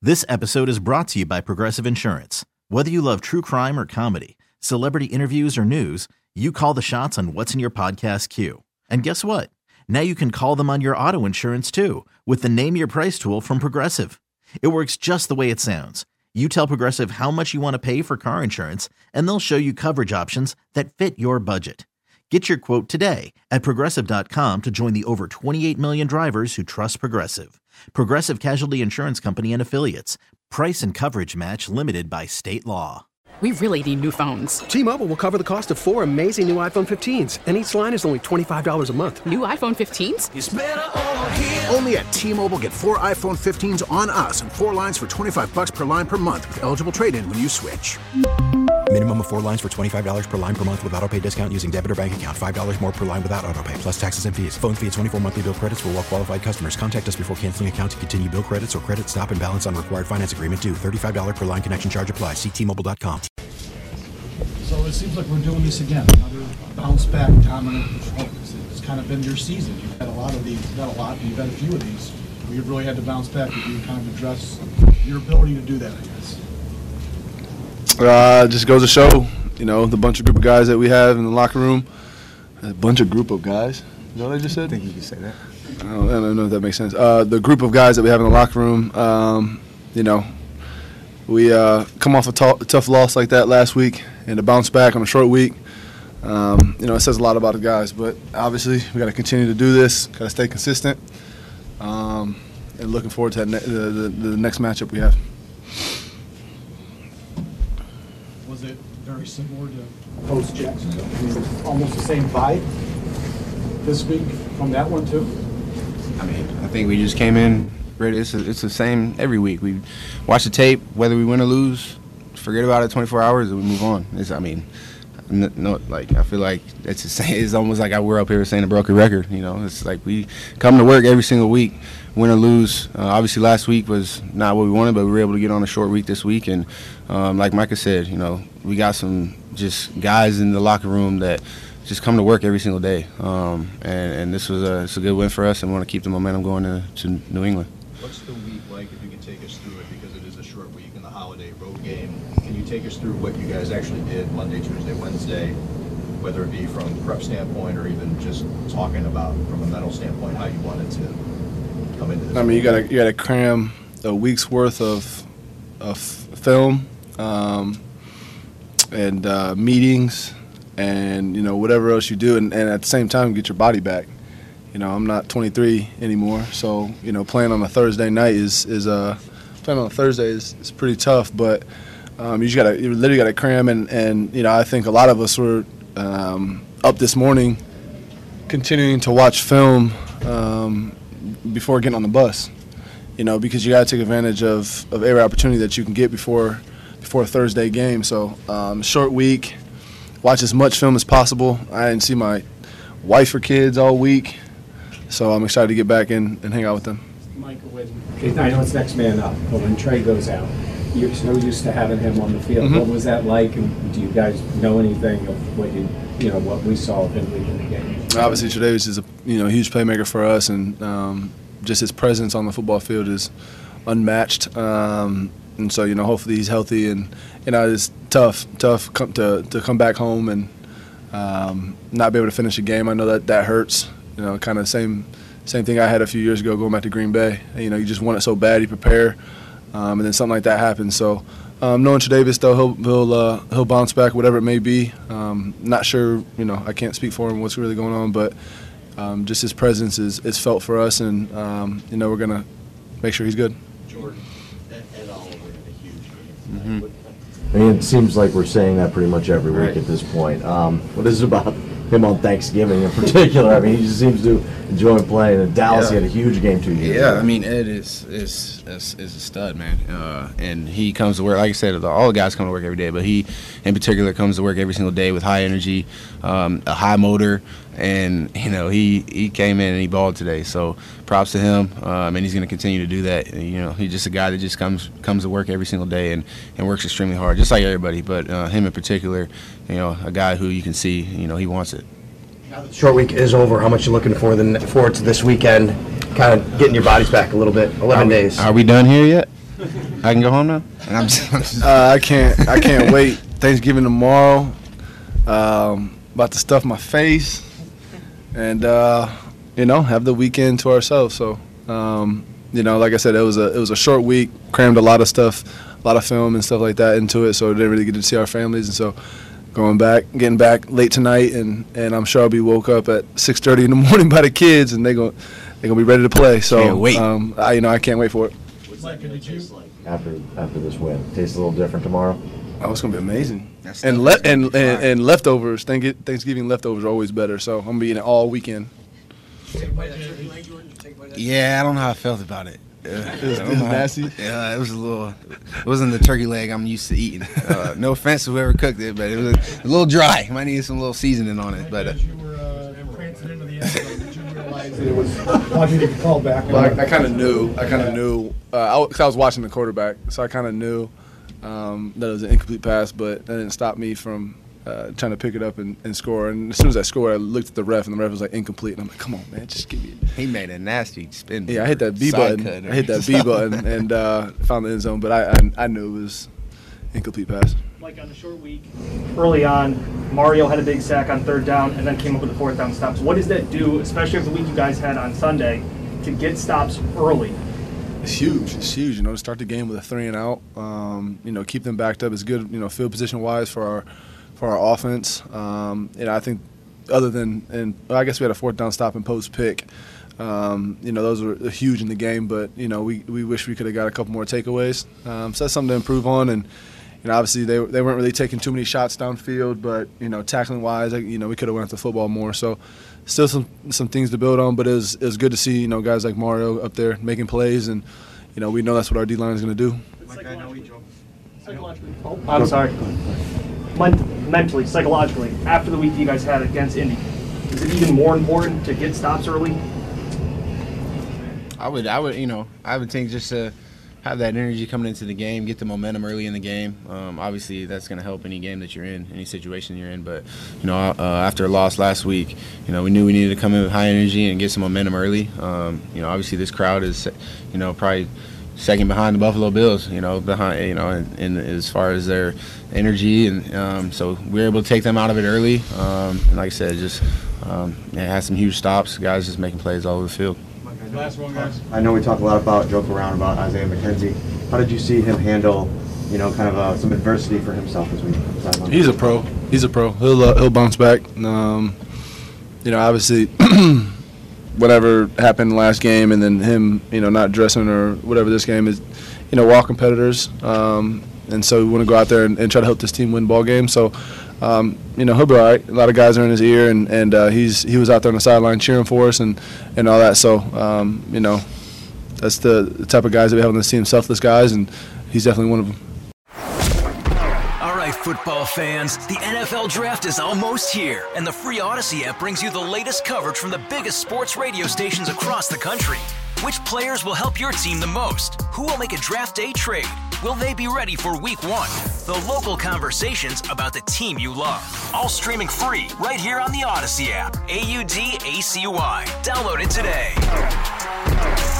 This episode is brought to you by Progressive Insurance. Whether you love true crime or comedy, celebrity interviews or news, you call the shots on what's in your podcast queue. And guess what? Now you can call them on your auto insurance too with the Name Your Price tool from Progressive. It works just the way it sounds. You tell Progressive how much you want to pay for car insurance, and they'll show you coverage options that fit your budget. Get your quote today at Progressive.com to join the over 28 million drivers who trust Progressive. Progressive Casualty Insurance Company and Affiliates. Price and coverage match limited by state law. We really need new phones. T-Mobile will cover the cost of 4 amazing new iPhone 15s, and each line is only $25 a month. New iPhone 15s? It's better over here. Only at T-Mobile, get 4 iPhone 15s on us and 4 lines for $25 per line per month with eligible trade-in when you switch. Minimum of 4 lines for $25 per line per month with autopay discount using debit or bank account. $5 more per line without autopay, plus taxes and fees. Phone fee at 24 monthly bill credits for well-qualified customers. Contact us before canceling account to continue bill credits or credit stop and balance on required finance agreement due. $35 per line connection charge applies. See T-Mobile.com. So it seems like we're doing this again. Another bounce back dominant performance. It's kind of been your season. You've had a lot of these, not a lot, but you've had a few of these where you've really had to bounce back. If you kind of address your ability to do that, I guess. Just goes to show, you know, the bunch of group of guys that we have in the locker room. A bunch of group of guys. You know what I just said? I think you can say that. I don't know if that makes sense. The group of guys that we have in the locker room, you know, we come off a tough loss like that last week and to bounce back on a short week. You know, it says a lot about the guys. But obviously, we got to continue to do this, got to stay consistent, and looking forward to the next matchup we have. Was it very similar to post-Jacksonville? I mean, almost the same vibe this week from that one, too? I mean, I think we just came in ready. It's the same every week. We watch the tape, whether we win or lose, forget about it 24 hours, and we move on. I feel like it's the same. It's almost like we're up here saying a broken record. You know, it's like we come to work every single week, win or lose. Obviously, last week was not what we wanted, but we were able to get on a short week this week. And like Micah said, you know, we got some just guys in the locker room that just come to work every single day. And this was it's a good win for us, and we want to keep the momentum going to New England. What's the week like, if you can take us through it, because it is a short week in the holiday road game? Can you take us through what you guys actually did Monday, Tuesday, Wednesday, whether it be from a prep standpoint or even just talking about from a mental standpoint how you wanted to come into this? I mean, you gotta cram a week's worth of film and meetings and, you know, whatever else you do, and at the same time get your body back. You know, I'm not 23 anymore, so, you know, playing on a Thursday night is pretty tough. But you literally gotta cram, and you know, I think a lot of us were up this morning, continuing to watch film before getting on the bus. You know, because you gotta take advantage of every opportunity that you can get before a Thursday game. So short week, watch as much film as possible. I didn't see my wife or kids all week. So I'm excited to get back in and hang out with them. Michael, I know it's next man up, but when Trey goes out, you're so used to having him on the field. Mm-hmm. What was that like, and do you guys know anything of what what we saw of him leading the game? Obviously, Tre'Davious is a huge playmaker for us, and just his presence on the football field is unmatched. And so, you know, hopefully he's healthy, and you know, it's tough to come back home and not be able to finish a game. I know that hurts. You know, kind of same thing I had a few years ago going back to Green Bay. You know, you just want it so bad, you prepare, and then something like that happens. So, knowing Tre'Davious, though, he'll bounce back, whatever it may be. Not sure, you know, I can't speak for him what's really going on, but just his presence is felt for us, and you know, we're gonna make sure he's good. Jordan and Oliver in a huge game. Mm-hmm. I mean, it seems like we're saying that pretty much every week at this point. What is it about him on Thanksgiving in particular? I mean, he just seems to enjoy playing. In Dallas, he had a huge game 2 years ago. I mean, Ed is a stud, man. And he comes to work, like I said, all the guys come to work every day, but he, in particular, comes to work every single day with high energy, a high motor, and, you know, he came in and he balled today. So props to him, and he's going to continue to do that. And, you know, he's just a guy that just comes to work every single day and works extremely hard, just like everybody. But him in particular, you know, a guy who you can see, you know, he wants it. Now that the short week is over, how much you looking forward to this weekend, kind of getting your bodies back a little bit, 11 days? Are we done here yet? I can go home now. I'm just I can't wait. Thanksgiving tomorrow. About to stuff my face, and have the weekend to ourselves. So, like I said, it was a short week. Crammed a lot of stuff, a lot of film and stuff like that into it. So didn't really get to see our families, and so getting back late tonight, and I'm sure I'll be woke up at 6:30 in the morning by the kids, and they're gonna be ready to play. So can't wait. I can't wait for it. What's that going to taste like after this win? Tastes a little different tomorrow. Oh, it's gonna be amazing. And leftovers. Thanksgiving leftovers are always better. So I'm gonna be eating it all weekend. Yeah, I don't know how I felt about it. It was nasty. Yeah, it was a little. It wasn't the turkey leg I'm used to eating. No offense to whoever cooked it, but it was a little dry. Might need some little seasoning on it. But as you were prancing into the end zone, did you realize it was watching to be called back? Well, I kind of knew. I was watching the quarterback, so I kind of knew that it was an incomplete pass, but that didn't stop me from trying to pick it up and score. And as soon as I scored, I looked at the ref, and the ref was like, incomplete. And I'm like, come on, man, just give me it. He made a nasty spin. Yeah, I hit that B button. And found the end zone, but I knew it was incomplete pass. Like on a short week, early on, Mario had a big sack on 3rd down and then came up with the 4th down stops. What does that do, especially after the week you guys had on Sunday, to get stops early? It's huge. To start the game with a 3 and out, keep them backed up is good, field position wise for our offense. I think other than, I guess we had a 4th down stop and post pick. Those were huge in the game, but we wish we could have got a couple more takeaways. So that's something to improve on. And obviously they weren't really taking too many shots downfield, but tackling wise, we could have went after the football more. So still some things to build on, but it was good to see guys like Mario up there making plays, and we know that's what our D line is going to do. Psychologically, I'm sorry. Mentally, psychologically, after the week you guys had against Indy, is it even more important to get stops early? I would think just to have that energy coming into the game, get the momentum early in the game. Obviously, that's going to help any game that you're in, any situation you're in. But after a loss last week, we knew we needed to come in with high energy and get some momentum early. Obviously this crowd is, probably second behind the Buffalo Bills. In as far as their energy, and so we were able to take them out of it early. And like I said, just had some huge stops. Guys just making plays all over the field. Last one, guys. I know we talk a lot joke around about Isaiah McKenzie. How did you see him handle, kind of some adversity for himself this week? He's a pro. He'll bounce back. Obviously, whatever happened last game, and then him, not dressing or whatever this game is, we're all competitors, and so we want to go out there and try to help this team win ball games. So, he'll be all right. A lot of guys are in his ear, and he was out there on the sideline cheering for us and all that. So, that's the type of guys that we have on this team, selfless guys, and he's definitely one of them. All right, football fans, the NFL Draft is almost here, and the free Odyssey app brings you the latest coverage from the biggest sports radio stations across the country. Which players will help your team the most? Who will make a draft day trade? Will they be ready for week 1? The local conversations about the team you love. All streaming free right here on the Odyssey app. AUDACY. Download it today.